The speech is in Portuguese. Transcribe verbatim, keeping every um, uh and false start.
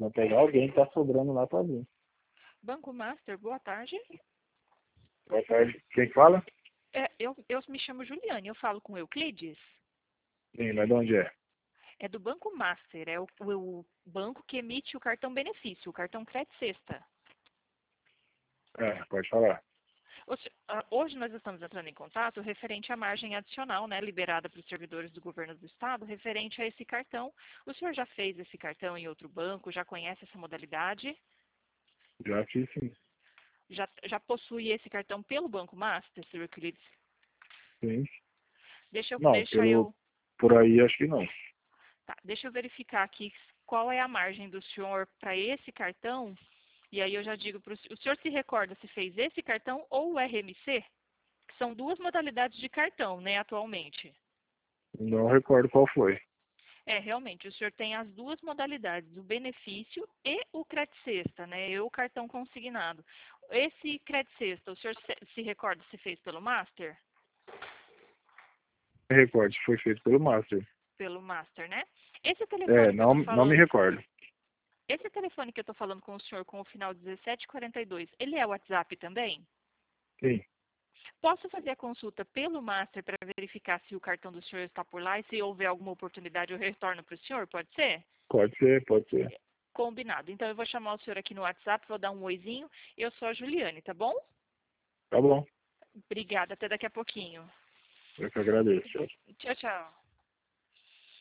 Vou pegar alguém que tá sobrando lá pra vir. Banco Master, boa tarde. Boa tarde. Quem fala? É, eu, eu me chamo Juliane, eu falo com Euclides. Sim, mas de onde é? É do Banco Master, é o, o, o banco que emite o cartão benefício, o cartão Crédito Sexta. É, pode falar. O se- ah, Hoje nós estamos entrando em contato referente à margem adicional, né, liberada para os servidores do governo do estado, referente a esse cartão. O senhor já fez esse cartão em outro banco, já conhece essa modalidade? Já fiz sim. Já, já possui esse cartão pelo Banco Master, senhor Euclides? Sim. Deixa eu, Não, deixa pelo, eu, por aí acho que não. tá, deixa eu verificar aqui qual é a margem do senhor para esse cartão. E aí eu já digo para o senhor, o senhor se recorda se fez esse cartão ou o R M C? Que são duas modalidades de cartão, né, atualmente. Não recordo qual foi. É, realmente, o senhor tem as duas modalidades, o benefício e o Crédito Sexta, né, e o cartão consignado. Esse Crédito Sexta, o senhor se, se recorda se fez pelo Master? Recordo, foi feito pelo Master. Pelo Master, né? Esse É, telefone que eu não, tô não me falando, recordo. esse telefone que eu tô falando com o senhor com o final dezessete quarenta e dois, ele é WhatsApp também? Sim, Posso fazer a consulta pelo Master para verificar se o cartão do senhor está por lá e se houver alguma oportunidade eu retorno para o senhor, pode ser? pode ser, pode ser. Combinado. Então eu vou chamar o senhor aqui no WhatsApp, vou dar um oizinho. Eu sou a Juliane, tá bom? Tá bom, Obrigada, até daqui a pouquinho. eu que agradeço. Tchau, tchau.